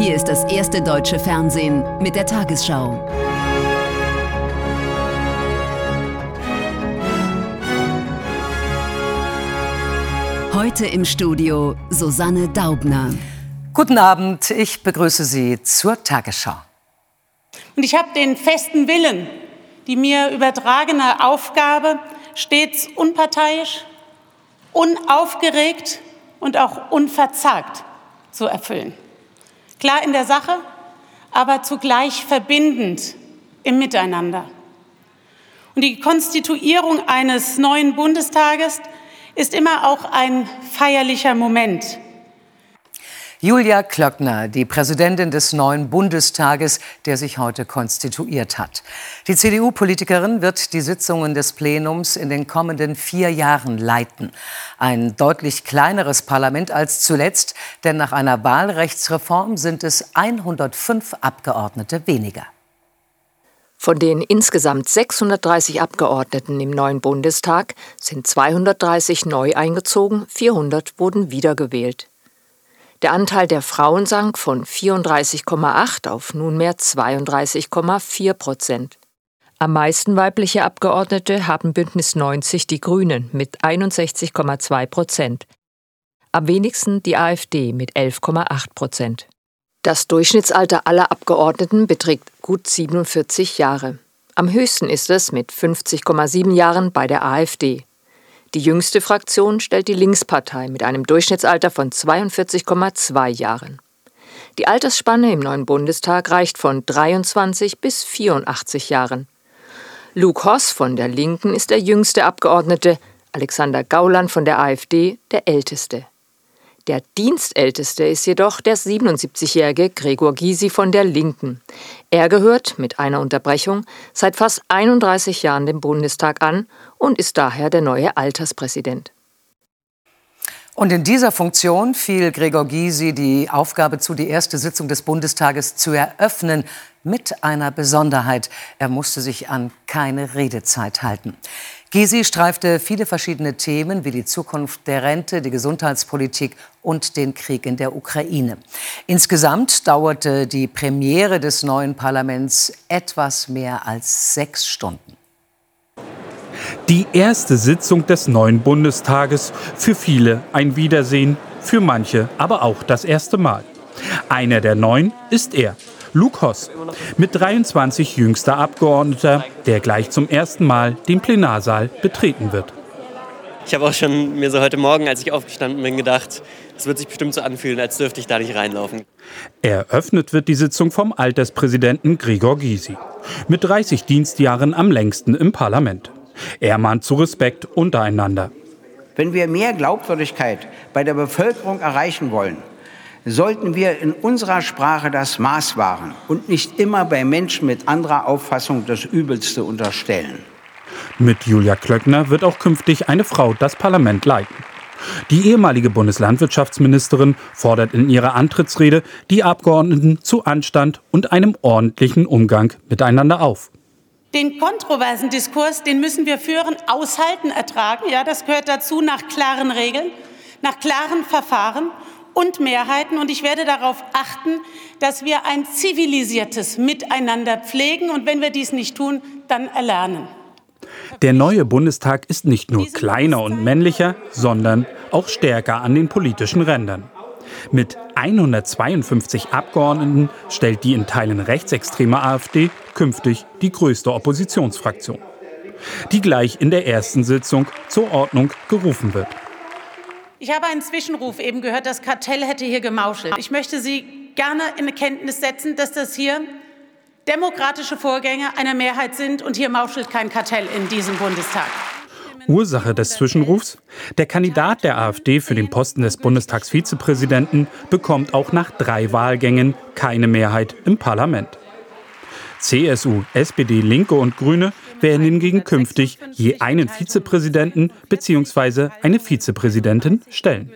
Hier ist das erste deutsche Fernsehen mit der Tagesschau. Heute im Studio Susanne Daubner. Guten Abend, ich begrüße Sie zur Tagesschau. Und ich habe den festen Willen, die mir übertragene Aufgabe stets unparteiisch, unaufgeregt und auch unverzagt zu erfüllen. Klar in der Sache, aber zugleich verbindend im Miteinander. Und die Konstituierung eines neuen Bundestages ist immer auch ein feierlicher Moment. Julia Klöckner, die Präsidentin des neuen Bundestages, der sich heute konstituiert hat. Die CDU-Politikerin wird die Sitzungen des Plenums in den kommenden 4 Jahren leiten. Ein deutlich kleineres Parlament als zuletzt, denn nach einer Wahlrechtsreform sind es 105 Abgeordnete weniger. Von den insgesamt 630 Abgeordneten im neuen Bundestag sind 230 neu eingezogen, 400 wurden wiedergewählt. Der Anteil der Frauen sank von 34,8 auf nunmehr 32,4%. Am meisten weibliche Abgeordnete haben Bündnis 90 die Grünen mit 61,2%. Am wenigsten die AfD mit 11,8%. Das Durchschnittsalter aller Abgeordneten beträgt gut 47 Jahre. Am höchsten ist es mit 50,7 Jahren bei der AfD. Die jüngste Fraktion stellt die Linkspartei mit einem Durchschnittsalter von 42,2 Jahren. Die Altersspanne im neuen Bundestag reicht von 23 bis 84 Jahren. Luke Hoss von der Linken ist der jüngste Abgeordnete, Alexander Gauland von der AfD der älteste. Der dienstälteste ist jedoch der 77-jährige Gregor Gysi von der Linken. Er gehört, mit einer Unterbrechung, seit fast 31 Jahren dem Bundestag an und ist daher der neue Alterspräsident. Und in dieser Funktion fiel Gregor Gysi die Aufgabe zu, die erste Sitzung des Bundestages zu eröffnen, mit einer Besonderheit. Er musste sich an keine Redezeit halten. Gysi streifte viele verschiedene Themen wie die Zukunft der Rente, die Gesundheitspolitik und den Krieg in der Ukraine. Insgesamt dauerte die Premiere des neuen Parlaments etwas mehr als 6 Stunden. Die erste Sitzung des neuen Bundestages, für viele ein Wiedersehen, für manche aber auch das erste Mal. Einer der Neuen ist er, Luke Hoss, mit 23 jüngster Abgeordneter, der gleich zum ersten Mal den Plenarsaal betreten wird. Ich habe auch schon mir so heute Morgen, als ich aufgestanden bin, gedacht, es wird sich bestimmt so anfühlen, als dürfte ich da nicht reinlaufen. Eröffnet wird die Sitzung vom Alterspräsidenten Gregor Gysi, mit 30 Dienstjahren am längsten im Parlament. Er mahnt zu Respekt untereinander. Wenn wir mehr Glaubwürdigkeit bei der Bevölkerung erreichen wollen, sollten wir in unserer Sprache das Maß wahren und nicht immer bei Menschen mit anderer Auffassung das Übelste unterstellen. Mit Julia Klöckner wird auch künftig eine Frau das Parlament leiten. Die ehemalige Bundeslandwirtschaftsministerin fordert in ihrer Antrittsrede die Abgeordneten zu Anstand und einem ordentlichen Umgang miteinander auf. Den kontroversen Diskurs, den müssen wir führen, aushalten, ertragen. Ja, das gehört dazu nach klaren Regeln, nach klaren Verfahren und Mehrheiten. Und ich werde darauf achten, dass wir ein zivilisiertes Miteinander pflegen. Und wenn wir dies nicht tun, dann erlernen. Der neue Bundestag ist nicht nur kleiner und männlicher, sondern auch stärker an den politischen Rändern. Mit 152 Abgeordneten stellt die in Teilen rechtsextreme AfD künftig die größte Oppositionsfraktion, die gleich in der ersten Sitzung zur Ordnung gerufen wird. Ich habe einen Zwischenruf eben gehört, das Kartell hätte hier gemauschelt. Ich möchte Sie gerne in Kenntnis setzen, dass das hier demokratische Vorgänge einer Mehrheit sind und hier mauschelt kein Kartell in diesem Bundestag. Ursache des Zwischenrufs? Der Kandidat der AfD für den Posten des Bundestagsvizepräsidenten bekommt auch nach 3 Wahlgängen keine Mehrheit im Parlament. CSU, SPD, Linke und Grüne werden hingegen künftig je einen Vizepräsidenten bzw. eine Vizepräsidentin stellen.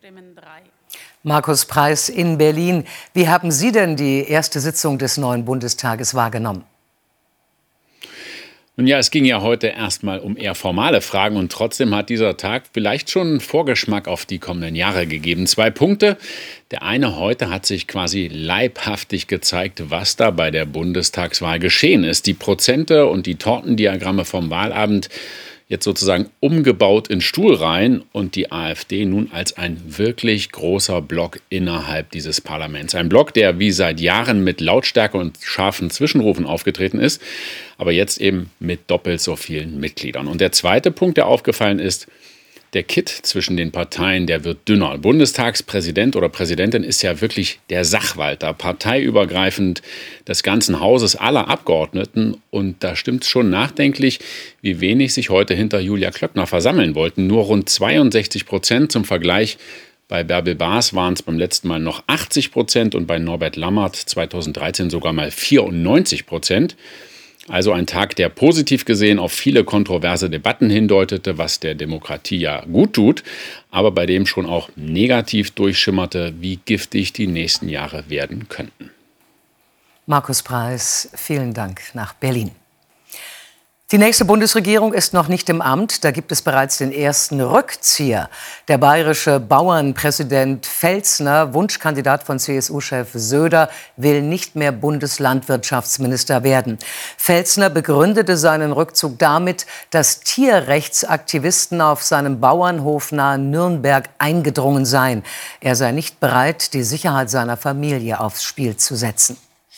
Markus Preis in Berlin. Wie haben Sie denn die erste Sitzung des neuen Bundestages wahrgenommen? Nun ja, es ging ja heute erstmal um eher formale Fragen und trotzdem hat dieser Tag vielleicht schon einen Vorgeschmack auf die kommenden Jahre gegeben. 2 Punkte. Der eine: heute hat sich quasi leibhaftig gezeigt, was da bei der Bundestagswahl geschehen ist. Die Prozente und die Tortendiagramme vom Wahlabend jetzt sozusagen umgebaut in Stuhlreihen und die AfD nun als ein wirklich großer Block innerhalb dieses Parlaments. Ein Block, der wie seit Jahren mit Lautstärke und scharfen Zwischenrufen aufgetreten ist, aber jetzt eben mit doppelt so vielen Mitgliedern. Und der zweite Punkt, der aufgefallen ist: der Kitt zwischen den Parteien, der wird dünner. Bundestagspräsident oder Präsidentin ist ja wirklich der Sachwalter, parteiübergreifend des ganzen Hauses, aller Abgeordneten. Und da stimmt es schon nachdenklich, wie wenig sich heute hinter Julia Klöckner versammeln wollten. Nur rund 62%. Zum Vergleich: bei Bärbel Baas waren es beim letzten Mal noch 80% und bei Norbert Lammert 2013 sogar mal 94%. Also ein Tag, der positiv gesehen auf viele kontroverse Debatten hindeutete, was der Demokratie ja gut tut, aber bei dem schon auch negativ durchschimmerte, wie giftig die nächsten Jahre werden könnten. Markus Preis, vielen Dank nach Berlin. Die nächste Bundesregierung ist noch nicht im Amt. Da gibt es bereits den ersten Rückzieher. Der bayerische Bauernpräsident Pfälzner, Wunschkandidat von CSU-Chef Söder, will nicht mehr Bundeslandwirtschaftsminister werden. Pfälzner begründete seinen Rückzug damit, dass Tierrechtsaktivisten auf seinem Bauernhof nahe Nürnberg eingedrungen seien. Er sei nicht bereit, die Sicherheit seiner Familie aufs Spiel zu setzen.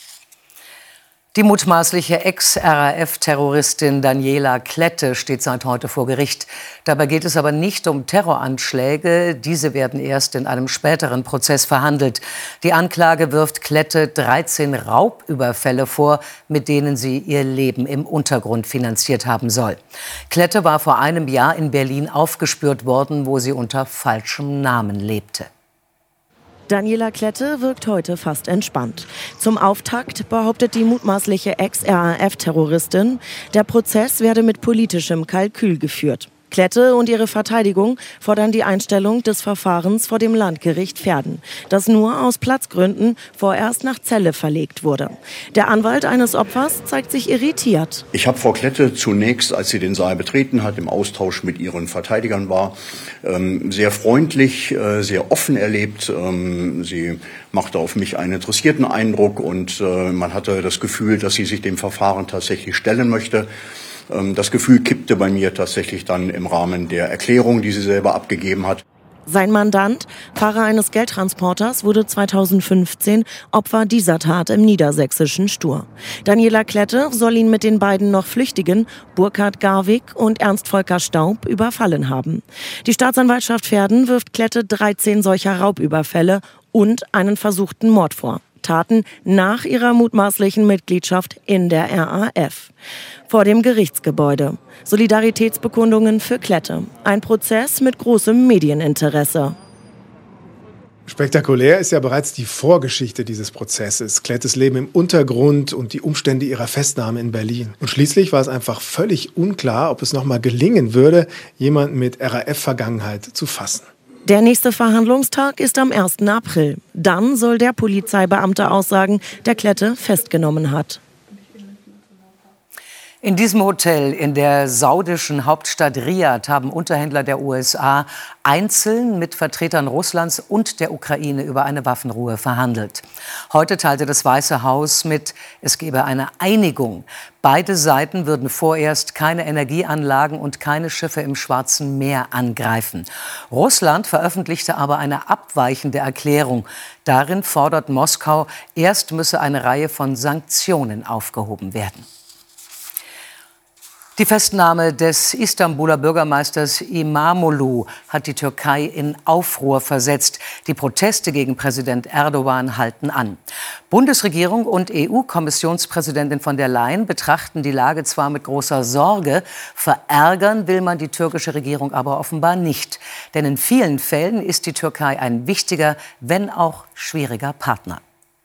Die mutmaßliche Ex-RAF-Terroristin Daniela Klette steht seit heute vor Gericht. Dabei geht es aber nicht um Terroranschläge. Diese werden erst in einem späteren Prozess verhandelt. Die Anklage wirft Klette 13 Raubüberfälle vor, mit denen sie ihr Leben im Untergrund finanziert haben soll. Klette war vor einem Jahr in Berlin aufgespürt worden, wo sie unter falschem Namen lebte. Daniela Klette wirkt heute fast entspannt. Zum Auftakt behauptet die mutmaßliche Ex-RAF-Terroristin, der Prozess werde mit politischem Kalkül geführt. Klette und ihre Verteidigung fordern die Einstellung des Verfahrens vor dem Landgericht Verden, das nur aus Platzgründen vorerst nach Celle verlegt wurde. Der Anwalt eines Opfers zeigt sich irritiert. Ich habe Frau Klette zunächst, als sie den Saal betreten hat, im Austausch mit ihren Verteidigern war, sehr freundlich, sehr offen erlebt. Sie machte auf mich einen interessierten Eindruck und man hatte das Gefühl, dass sie sich dem Verfahren tatsächlich stellen möchte. Das Gefühl kippte bei mir tatsächlich dann im Rahmen der Erklärung, die sie selber abgegeben hat. Sein Mandant, Fahrer eines Geldtransporters, wurde 2015 Opfer dieser Tat im niedersächsischen Stur. Daniela Klette soll ihn mit den beiden noch Flüchtigen, Burkhard Garwig und Ernst Volker Staub, überfallen haben. Die Staatsanwaltschaft Verden wirft Klette 13 solcher Raubüberfälle und einen versuchten Mord vor. Taten nach ihrer mutmaßlichen Mitgliedschaft in der RAF. Vor dem Gerichtsgebäude. Solidaritätsbekundungen für Klette. Ein Prozess mit großem Medieninteresse. Spektakulär ist ja bereits die Vorgeschichte dieses Prozesses. Klettes Leben im Untergrund und die Umstände ihrer Festnahme in Berlin. Und schließlich war es einfach völlig unklar, ob es nochmal gelingen würde, jemanden mit RAF-Vergangenheit zu fassen. Der nächste Verhandlungstag ist am 1. April. Dann soll der Polizeibeamte aussagen, der Klette festgenommen hat. In diesem Hotel in der saudischen Hauptstadt Riad haben Unterhändler der USA einzeln mit Vertretern Russlands und der Ukraine über eine Waffenruhe verhandelt. Heute teilte das Weiße Haus mit, es gebe eine Einigung. Beide Seiten würden vorerst keine Energieanlagen und keine Schiffe im Schwarzen Meer angreifen. Russland veröffentlichte aber eine abweichende Erklärung. Darin fordert Moskau, erst müsse eine Reihe von Sanktionen aufgehoben werden. Die Festnahme des Istanbuler Bürgermeisters İmamoğlu hat die Türkei in Aufruhr versetzt. Die Proteste gegen Präsident Erdogan halten an. Bundesregierung und EU-Kommissionspräsidentin von der Leyen betrachten die Lage zwar mit großer Sorge, verärgern will man die türkische Regierung aber offenbar nicht. Denn in vielen Fällen ist die Türkei ein wichtiger, wenn auch schwieriger Partner.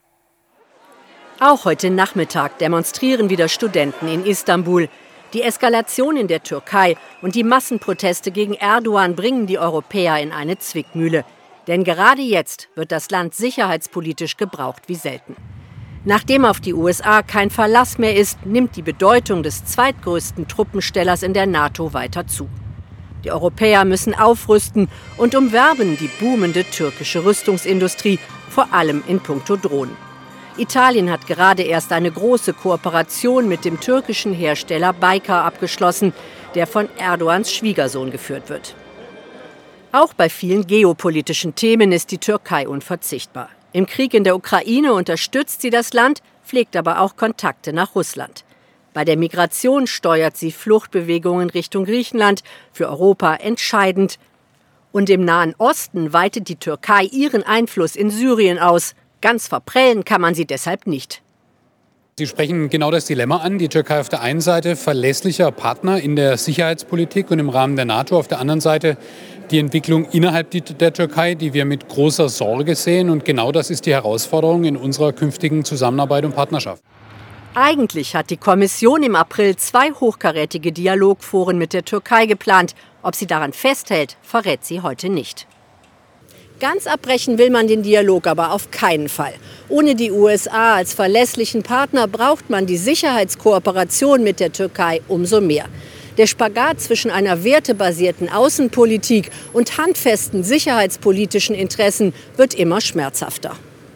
Auch heute Nachmittag demonstrieren wieder Studenten in Istanbul. Die Eskalation in der Türkei und die Massenproteste gegen Erdogan bringen die Europäer in eine Zwickmühle. Denn gerade jetzt wird das Land sicherheitspolitisch gebraucht wie selten. Nachdem auf die USA kein Verlass mehr ist, nimmt die Bedeutung des zweitgrößten Truppenstellers in der NATO weiter zu. Die Europäer müssen aufrüsten und umwerben die boomende türkische Rüstungsindustrie, vor allem in puncto Drohnen. Italien hat gerade erst eine große Kooperation mit dem türkischen Hersteller Baykar abgeschlossen, der von Erdogans Schwiegersohn geführt wird. Auch bei vielen geopolitischen Themen ist die Türkei unverzichtbar. Im Krieg in der Ukraine unterstützt sie das Land, pflegt aber auch Kontakte nach Russland. Bei der Migration steuert sie Fluchtbewegungen Richtung Griechenland, für Europa entscheidend. Und im Nahen Osten weitet die Türkei ihren Einfluss in Syrien aus. Ganz verprellen kann man sie deshalb nicht. Sie sprechen genau das Dilemma an. Die Türkei auf der einen Seite verlässlicher Partner in der Sicherheitspolitik und im Rahmen der NATO, auf der anderen Seite die Entwicklung innerhalb der Türkei, die wir mit großer Sorge sehen. Und genau das ist die Herausforderung in unserer künftigen Zusammenarbeit und Partnerschaft. Eigentlich hat die Kommission im April 2 hochkarätige Dialogforen mit der Türkei geplant. Ob sie daran festhält, verrät sie heute nicht. Ganz abbrechen will man den Dialog aber auf keinen Fall. Ohne die USA als verlässlichen Partner braucht man die Sicherheitskooperation mit der Türkei umso mehr. Der Spagat zwischen einer wertebasierten Außenpolitik und handfesten sicherheitspolitischen Interessen wird immer schmerzhafter.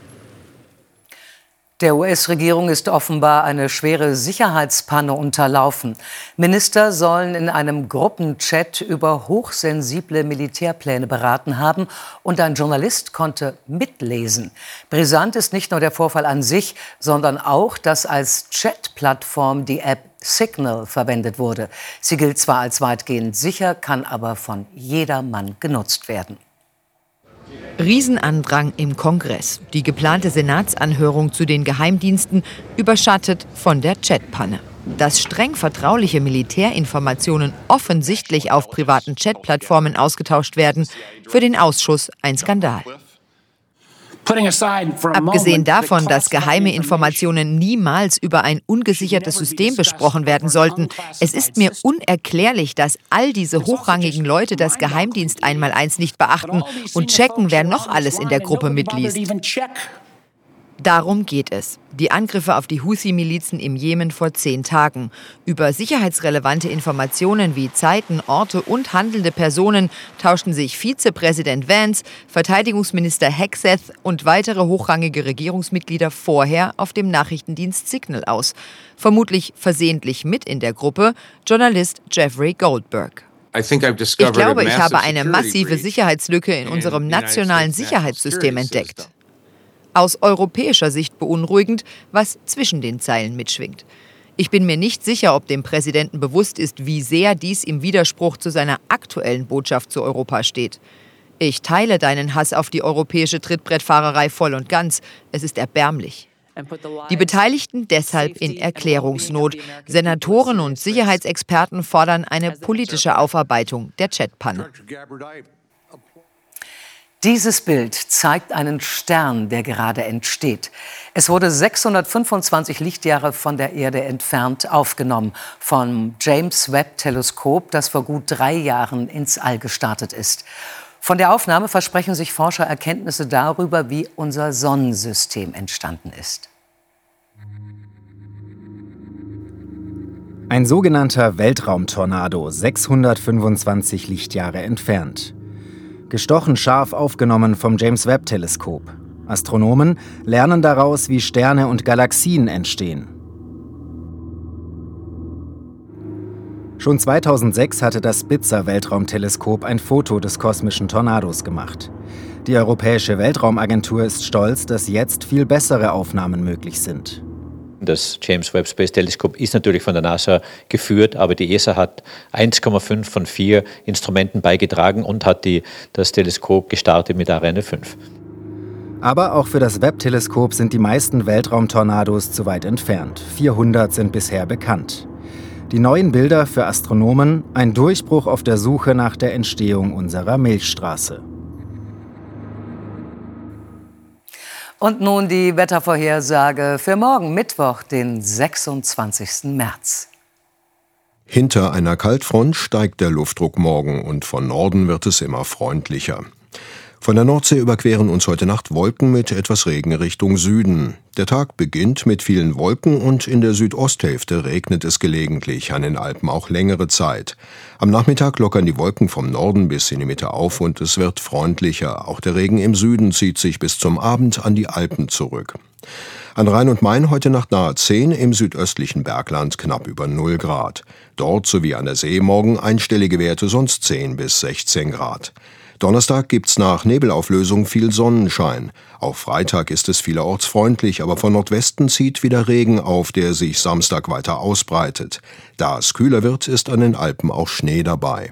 Der US-Regierung ist offenbar eine schwere Sicherheitspanne unterlaufen. Minister sollen in einem Gruppenchat über hochsensible Militärpläne beraten haben und ein Journalist konnte mitlesen. Brisant ist nicht nur der Vorfall an sich, sondern auch, dass als Chat-Plattform die App Signal verwendet wurde. Sie gilt zwar als weitgehend sicher, kann aber von jedermann genutzt werden. Riesenandrang im Kongress. Die geplante Senatsanhörung zu den Geheimdiensten überschattet von der Chatpanne. Dass streng vertrauliche Militärinformationen offensichtlich auf privaten Chatplattformen ausgetauscht werden, für den Ausschuss ein Skandal. Abgesehen davon, dass geheime Informationen niemals über ein ungesichertes System besprochen werden sollten, es ist mir unerklärlich, dass all diese hochrangigen Leute das Geheimdienst Einmaleins nicht beachten und checken, wer noch alles in der Gruppe mitliest. Darum geht es. Die Angriffe auf die Houthi-Milizen im Jemen vor 10 Tagen. Über sicherheitsrelevante Informationen wie Zeiten, Orte und handelnde Personen tauschten sich Vizepräsident Vance, Verteidigungsminister Hegseth und weitere hochrangige Regierungsmitglieder vorher auf dem Nachrichtendienst Signal aus. Vermutlich versehentlich mit in der Gruppe Journalist Jeffrey Goldberg. Ich glaube, ich habe eine massive Sicherheitslücke in unserem nationalen Sicherheitssystem entdeckt. Aus europäischer Sicht beunruhigend, was zwischen den Zeilen mitschwingt. Ich bin mir nicht sicher, ob dem Präsidenten bewusst ist, wie sehr dies im Widerspruch zu seiner aktuellen Botschaft zu Europa steht. Ich teile deinen Hass auf die europäische Trittbrettfahrerei voll und ganz. Es ist erbärmlich. Die Beteiligten deshalb in Erklärungsnot. Senatoren und Sicherheitsexperten fordern eine politische Aufarbeitung der Chatpanne. Dieses Bild zeigt einen Stern, der gerade entsteht. Es wurde 625 Lichtjahre von der Erde entfernt aufgenommen vom James-Webb-Teleskop, das vor gut 3 Jahren ins All gestartet ist. Von der Aufnahme versprechen sich Forscher Erkenntnisse darüber, wie unser Sonnensystem entstanden ist. Ein sogenannter Weltraumtornado, 625 Lichtjahre entfernt. Gestochen scharf aufgenommen vom James-Webb-Teleskop. Astronomen lernen daraus, wie Sterne und Galaxien entstehen. Schon 2006 hatte das Spitzer-Weltraumteleskop ein Foto des kosmischen Tornados gemacht. Die Europäische Weltraumagentur ist stolz, dass jetzt viel bessere Aufnahmen möglich sind. Das James Webb Space Telescope ist natürlich von der NASA geführt, aber die ESA hat 1,5 von 4 Instrumenten beigetragen und hat das Teleskop gestartet mit Ariane 5. Aber auch für das Webb-Teleskop sind die meisten Weltraumtornados zu weit entfernt. 400 sind bisher bekannt. Die neuen Bilder für Astronomen, ein Durchbruch auf der Suche nach der Entstehung unserer Milchstraße. Und nun die Wettervorhersage für morgen Mittwoch, den 26. März. Hinter einer Kaltfront steigt der Luftdruck morgen und von Norden wird es immer freundlicher. Von der Nordsee überqueren uns heute Nacht Wolken mit etwas Regen Richtung Süden. Der Tag beginnt mit vielen Wolken und in der Südosthälfte regnet es gelegentlich, an den Alpen auch längere Zeit. Am Nachmittag lockern die Wolken vom Norden bis in die Mitte auf und es wird freundlicher. Auch der Regen im Süden zieht sich bis zum Abend an die Alpen zurück. An Rhein und Main heute Nacht nahe 10, im südöstlichen Bergland knapp über 0 Grad. Dort sowie an der See morgen einstellige Werte, sonst 10 bis 16 Grad. Donnerstag gibt's nach Nebelauflösung viel Sonnenschein. Auch Freitag ist es vielerorts freundlich, aber von Nordwesten zieht wieder Regen auf, der sich Samstag weiter ausbreitet. Da es kühler wird, ist an den Alpen auch Schnee dabei.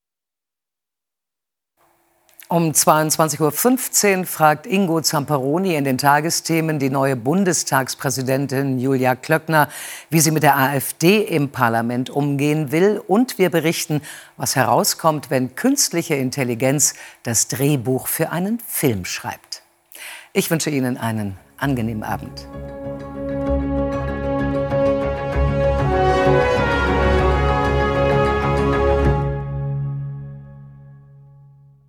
Um 22.15 Uhr fragt Ingo Zamperoni in den Tagesthemen die neue Bundestagspräsidentin Julia Klöckner, wie sie mit der AfD im Parlament umgehen will. Und wir berichten, was herauskommt, wenn künstliche Intelligenz das Drehbuch für einen Film schreibt. Ich wünsche Ihnen einen angenehmen Abend.